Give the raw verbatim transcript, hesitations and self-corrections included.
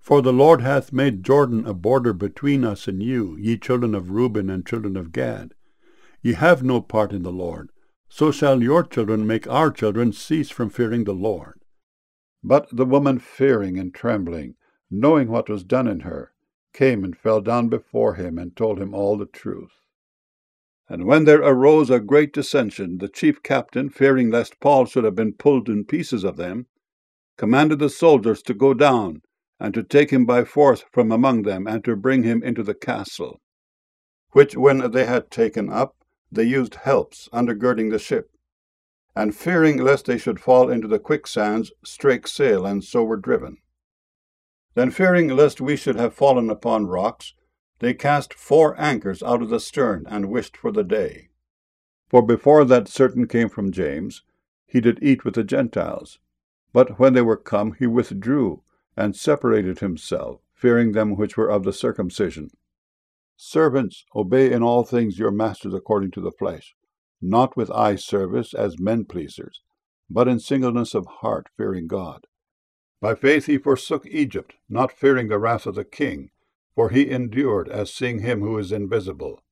For the Lord hath made Jordan a border between us and you, ye children of Reuben and children of Gad. Ye have no part in the Lord, so shall your children make our children cease from fearing the Lord. But the woman, fearing and trembling, knowing what was done in her, came and fell down before him, and told him all the truth. And when there arose a great dissension, the chief captain, fearing lest Paul should have been pulled in pieces of them, commanded the soldiers to go down, and to take him by force from among them, and to bring him into the castle. Which when they had taken up, they used helps, undergirding the ship, and fearing lest they should fall into the quicksands, strake sail, and so were driven. Then fearing lest we should have fallen upon rocks, they cast four anchors out of the stern, and wished for the day. For before that certain came from James, he did eat with the Gentiles. But when they were come, he withdrew, and separated himself, fearing them which were of the circumcision. Servants, obey in all things your masters according to the flesh, not with eye service as men-pleasers, but in singleness of heart, fearing God. By faith he forsook Egypt, not fearing the wrath of the king, for he endured as seeing him who is invisible.